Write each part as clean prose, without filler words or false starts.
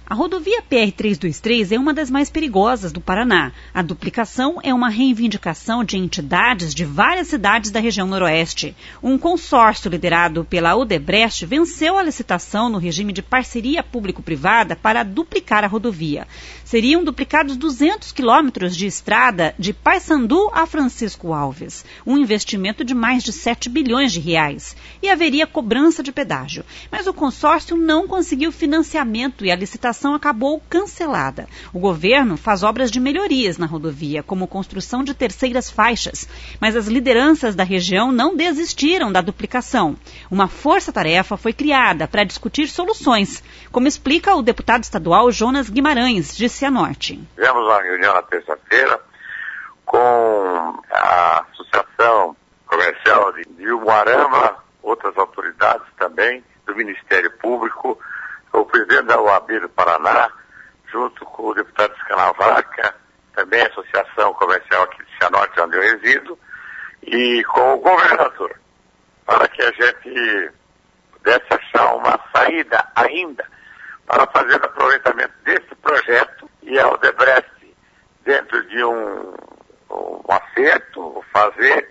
A rodovia PR-323 é uma das mais perigosas do Paraná. A duplicação é uma reivindicação de entidades de várias cidades da região noroeste. Um consórcio liderado pela Odebrecht venceu a licitação no regime de parceria público-privada para duplicar a rodovia. Seriam duplicados 200 quilômetros de estrada de Paissandu a Francisco Alves, um investimento de mais de 7 bilhões de reais. E haveria cobrança de pedágio. Mas o consórcio não conseguiu financiamento e a licitação acabou cancelada. O governo faz obras de melhorias na rodovia, como construção de terceiras faixas, mas as lideranças da região não desistiram da duplicação. Uma força-tarefa foi criada para discutir soluções, como explica o deputado estadual Jonas Guimarães, de Cianorte. Tivemos uma reunião na terça-feira com a Associação Comercial de Umuarama, outras autoridades também, do Ministério Público, o presidente da OAB do Paraná, junto com o deputado Escanavaca, também a Associação Comercial aqui de Cianorte, onde eu resido, e com o governador, para que a gente pudesse achar uma saída ainda para fazer o aproveitamento desse projeto e a Odebrecht, dentro de um acerto, fazer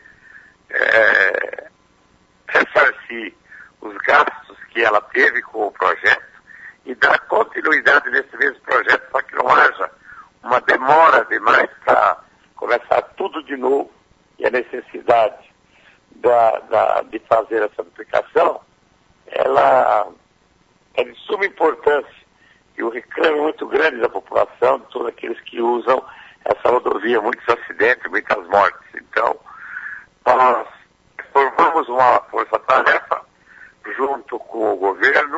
ressarcir os gastos que ela teve com o projeto e dar continuidade nesse mesmo projeto para que não haja uma demora demais para começar tudo de novo. E a necessidade de fazer essa duplicação, ela é de suma importância e o reclamo é muito grande da população, de todos aqueles que usam essa rodovia, muitos acidentes, muitas mortes. Então, nós formamos uma força-tarefa junto com o governo,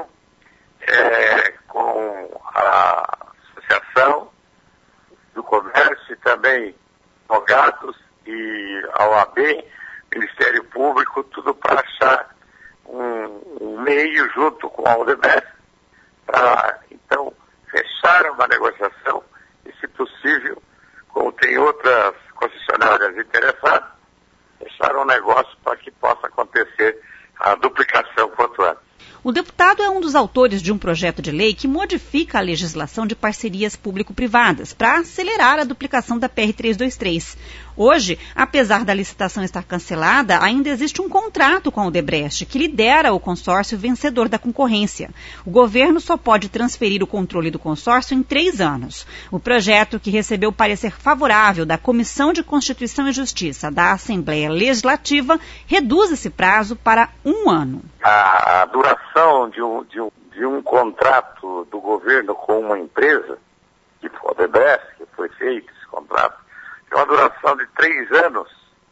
com a Associação do Comércio e também advogados e a OAB, Ministério Público, tudo para achar um meio junto com a Odebrecht para, então, fechar uma negociação e, se possível, como tem outras concessionárias interessadas, fechar um negócio para que possa acontecer a duplicação quanto antes. O deputado é um dos autores de um projeto de lei que modifica a legislação de parcerias público-privadas para acelerar a duplicação da PR-323. Hoje, apesar da licitação estar cancelada, ainda existe um contrato com a Odebrecht, que lidera o consórcio vencedor da concorrência. O governo só pode transferir o controle do consórcio em 3 anos. O projeto, que recebeu parecer favorável da Comissão de Constituição e Justiça da Assembleia Legislativa, reduz esse prazo para 1 ano. A duração de um contrato do governo com uma empresa, tipo a Odebrecht, que foi feito esse contrato, tem uma duração de 3 anos,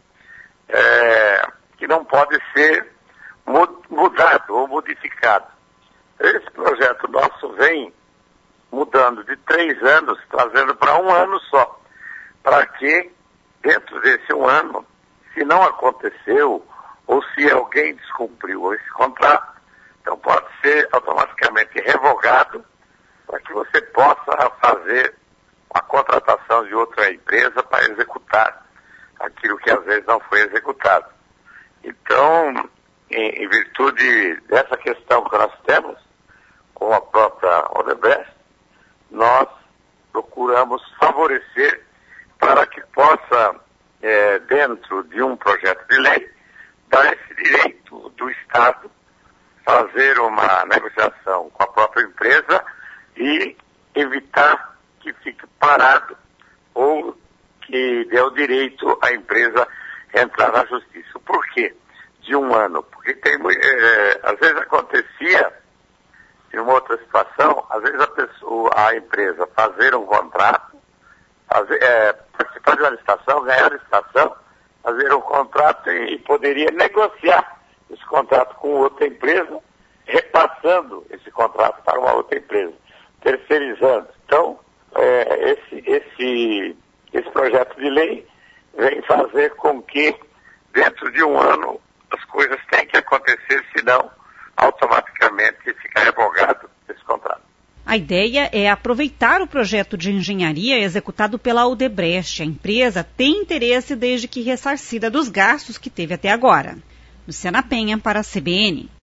que não pode ser mudado ou modificado. Esse projeto nosso vem mudando de 3 anos, trazendo para 1 ano só, para que, dentro desse 1 ano, se não aconteceu, ou se alguém descumpriu esse contrato, então pode ser automaticamente revogado para que você possa fazer a contratação de outra empresa para executar aquilo que às vezes não foi executado. Então, em virtude dessa questão que nós temos com a própria Odebrecht, nós procuramos favorecer para que possa, dentro de um projeto de lei, dar esse direito do Estado fazer uma negociação com a própria empresa e evitar que fique parado ou que dê o direito à empresa entrar na justiça. Por quê? De 1 ano. Porque às vezes acontecia, em uma outra situação, às vezes a empresa fazer um contrato, participar de uma licitação, ganhar a licitação, fazer um contrato e poderia negociar esse contrato com outra empresa, repassando esse contrato para uma outra empresa, terceirizando. Então, esse projeto de lei vem fazer com que, dentro de 1 ano, as coisas têm que acontecer, senão, automaticamente fica revogado esse contrato. A ideia é aproveitar o projeto de engenharia executado pela Odebrecht. A empresa tem interesse desde que ressarcida dos gastos que teve até agora. Luciana Penha, para a CBN.